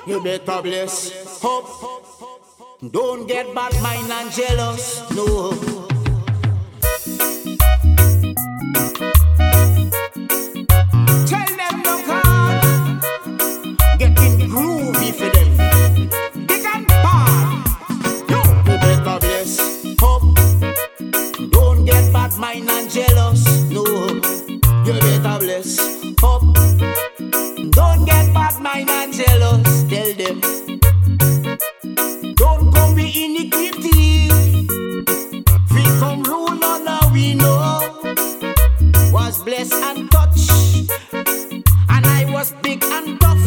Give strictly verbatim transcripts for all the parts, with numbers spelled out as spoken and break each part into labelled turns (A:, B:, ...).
A: You better bless up. Don't get bad mind and jealous. No. Tell them no call. Getting groovy for them. Big and bad. You, you better bless up. Don't get bad mind and jealous. No. You better bless up. Don't get bad mind and jealous. Tell them. Don't come with iniquity. We come rule on now we know. Was blessed and touched, and I was big and tough.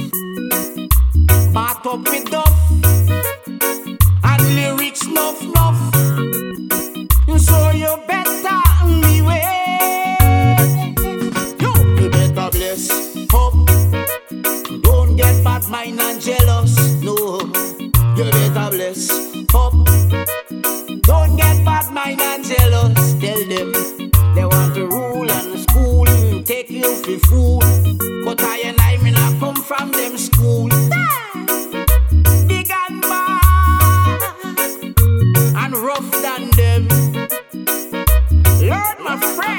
A: Bath up with duff, and lyrics nuff nuff. So you better beware. You, you better bless up. Don't get bad mind and jealous. No. You better bless up. Don't get bad mind and jealous. Tell them they want to rule and school, take you for fool. But I and I may not come from them school. Big and bad and rough than them. Lord, my friend.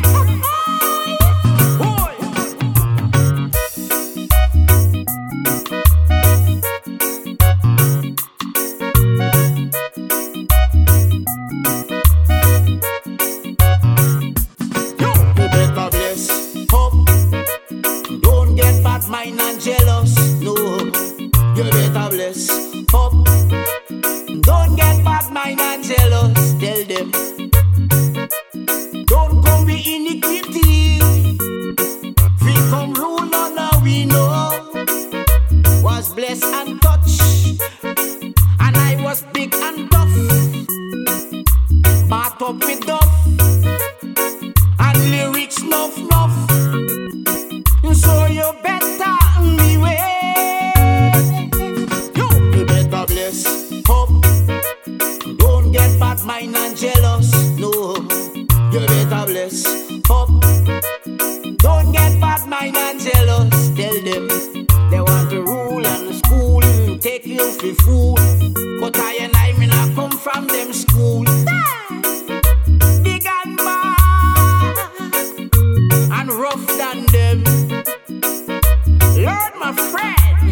A: Mind and jealous, no. You better bless up. Don't get bad mind and jealous. Tell them. Don't come with iniquity. We come rule now, now we know. Was blessed and touched, and I was big and tough. Bath up with duff, and lyrics nuff nuff. So you better beware. You, you better bless up. Don't get bad mind and jealous. No. You better bless up. Don't get bad mind and jealous. Tell them they want to rule and school, take you for fool. But I and I may not come from them school. Big and bad and rough than them. Lord, my friend.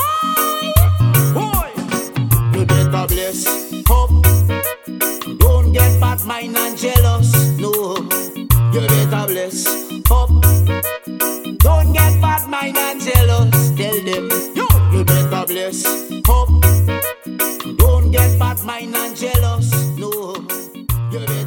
A: Boy, you better bless up. Don't get bad mind and jealous. No. You better bless up. Don't get bad mind and jealous. Tell them. You, you better bless up. Don't get bad mind and jealous. No. You better